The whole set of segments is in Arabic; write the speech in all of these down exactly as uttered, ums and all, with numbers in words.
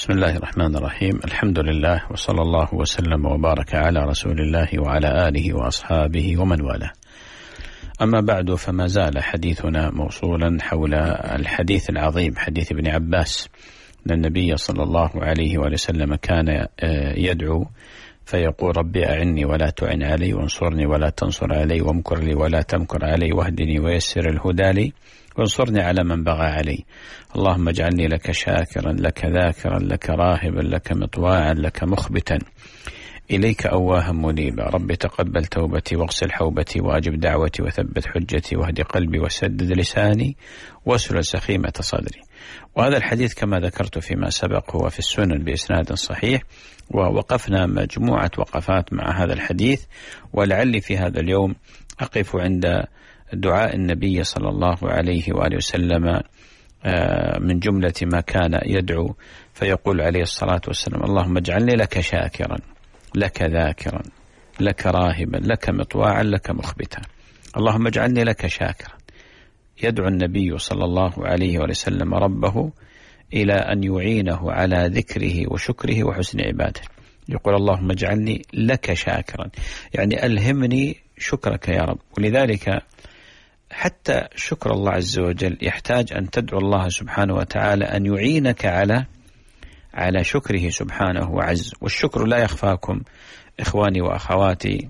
بسم الله الرحمن الرحيم. الحمد لله وصلى الله وسلم وبارك على رسول الله وعلى آله وأصحابه ومن والاه. أما بعد، فما زال حديثنا موصولا حول الحديث العظيم حديث ابن عباس أن النبي صلى الله عليه وسلم كان يدعو فيقول: ربي أعني ولا تعن علي، وانصرني ولا تنصر علي، وامكر لي ولا تمكر علي، واهدني ويسر الهدى لي، وانصرني على من بغى علي. اللهم اجعلني لك شاكرا، لك ذاكرا، لك راهبا، لك مطواعا، لك مخبتا، إليك أواها منيبا. رب تقبل توبتي واغسل حوبتي وأجب دعوتي وثبت حجتي واهد قلبي وسدد لساني واسلل سخيمة صدري. وهذا الحديث كما ذكرت فيما سبق هو في السنن بإسناد صحيح، ووقفنا مجموعة وقفات مع هذا الحديث، ولعلي في هذا اليوم أقف عند دعاء النبي صلى الله عليه وآله وسلم من جملة ما كان يدعو فيقول عليه الصلاة والسلام: اللهم اجعلني لك شاكرا، لك ذاكرا، لك راهبا، لك مطواعا، لك مخبتا. اللهم اجعلني لك شاكرا. يدعو النبي صلى الله عليه وسلم ربه إلى أن يعينه على ذكره وشكره وحسن عباده. يقول: اللهم اجعلني لك شاكرا، يعني ألهمني شكرك يا رب. ولذلك حتى شكر الله عز وجل يحتاج أن تدعو الله سبحانه وتعالى أن يعينك على على شكره سبحانه وعز. والشكر لا يخفاكم إخواني وأخواتي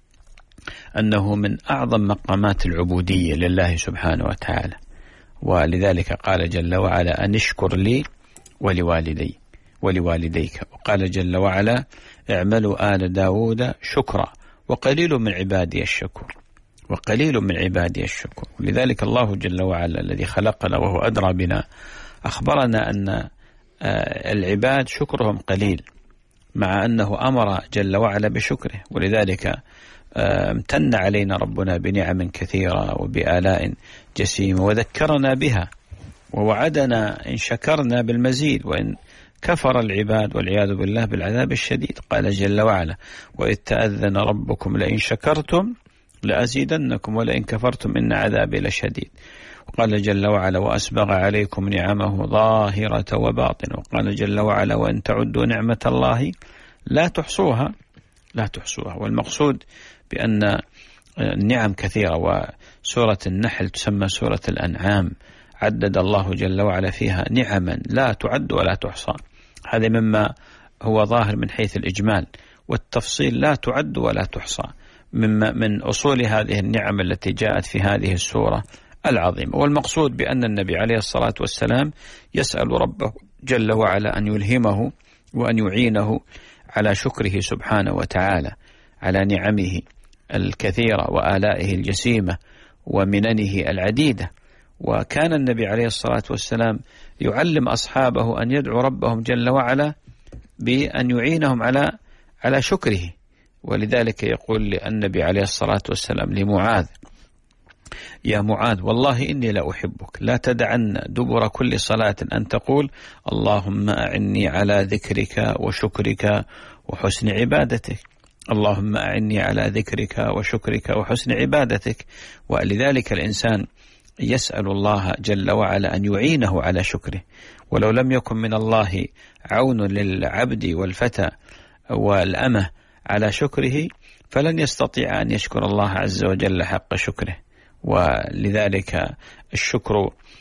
أنه من أعظم مقامات العبودية لله سبحانه وتعالى، ولذلك قال جل وعلا: أن اشكر لي ولوالدي ولوالديك. وقال جل وعلا: اعملوا آل داود شكرا وقليل من عبادي الشكور، وقليل من عبادي الشكور. لذلك الله جل وعلا الذي خلقنا وهو أدرى بنا أخبرنا أن العباد شكرهم قليل، مع أنه أمر جل وعلا بشكره. ولذلك امتن علينا ربنا بنعم كثيرة وبآلاء جسيمة وذكرنا بها، ووعدنا إن شكرنا بالمزيد، وإن كفر العباد والعياذ بالله بالعذاب الشديد. قال جل وعلا: وإذ تأذن ربكم لئن شكرتم لأزيدنكم ولئن كفرتم إن عذابي لشديد. وقال جل وعلا: وأسبغ عليكم نعمه ظاهرة وباطنة. وقال جل وعلا: وإن تعدوا نعمة الله لا تحصوها لا تحصوها. والمقصود بأن النعم كثيرة، وسورة النحل تسمى سورة الأنعام، عدد الله جل وعلا فيها نعما لا تعد ولا تحصى. هذا مما هو ظاهر من حيث الإجمال، والتفصيل لا تعد ولا تحصى من من أصول هذه النعم التي جاءت في هذه السورة العظيمة. والمقصود بأن النبي عليه الصلاة والسلام يسأل ربه جل وعلا أن يلهمه وأن يعينه على شكره سبحانه وتعالى على نعمه الكثيرة وآلائه الجسيمة ومننه العديدة. وكان النبي عليه الصلاة والسلام يعلم أصحابه أن يدعو ربهم جل وعلا بأن يعينهم على على شكره. ولذلك يقول النبي عليه الصلاة والسلام لمعاذ: يا معاذ والله إني لا أحبك، لا تدعن دبر كل صلاة أن تقول اللهم أعني على ذكرك وشكرك وحسن عبادتك. اللهم أعني على ذكرك وشكرك وحسن عبادتك. ولذلك الإنسان يسأل الله جل وعلا أن يعينه على شكره. ولو لم يكن من الله عون للعبد والفتى والأمة على شكره فلن يستطيع أن يشكر الله عز وجل حق شكره. ولذلك الشكر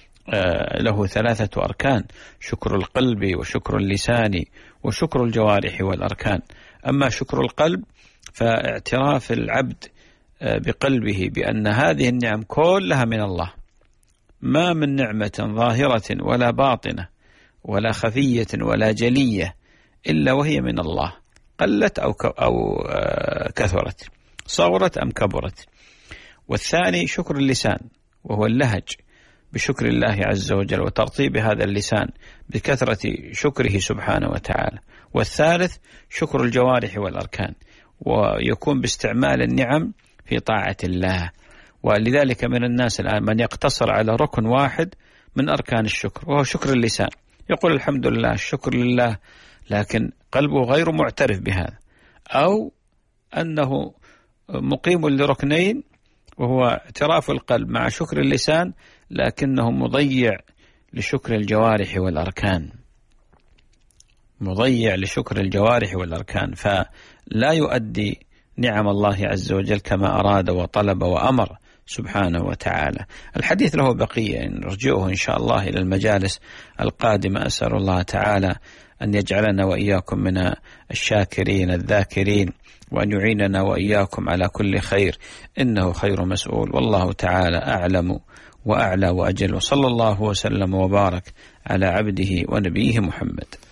له ثلاثة أركان: شكر القلب وشكر اللسان وشكر الجوارح والأركان. أما شكر القلب فاعتراف العبد بقلبه بأن هذه النعم كلها من الله، ما من نعمة ظاهرة ولا باطنة ولا خفية ولا جلية إلا وهي من الله، قلت أو أو كثرت، صغرت أم كبرت. والثاني شكر اللسان، وهو اللهج بشكر الله عز وجل وترطيب هذا اللسان بكثرة شكره سبحانه وتعالى. والثالث شكر الجوارح والأركان، ويكون باستعمال النعم في طاعة الله. ولذلك من الناس الآن من يقتصر على ركن واحد من أركان الشكر، وهو شكر اللسان. يقول الحمد لله، الشكر لله، لكن قلبه غير معترف بهذا، أو أنه مقيم لركنين وهو اعتراف القلب مع شكر اللسان، لكنه مضيع لشكر الجوارح والأركان. مضيع لشكر الجوارح والأركان، فلا يؤدي نعم الله عز وجل كما أراد وطلب وأمر سبحانه وتعالى. الحديث له بقية، نرجعه إن شاء الله إلى المجالس القادمة. أسأل الله تعالى أن يجعلنا وإياكم من الشاكرين الذاكرين، وأن يعيننا وإياكم على كل خير، إنه خير مسؤول، والله تعالى أعلم وأعلى وأجل، وصلى الله وسلم وبارك على عبده ونبيه محمد.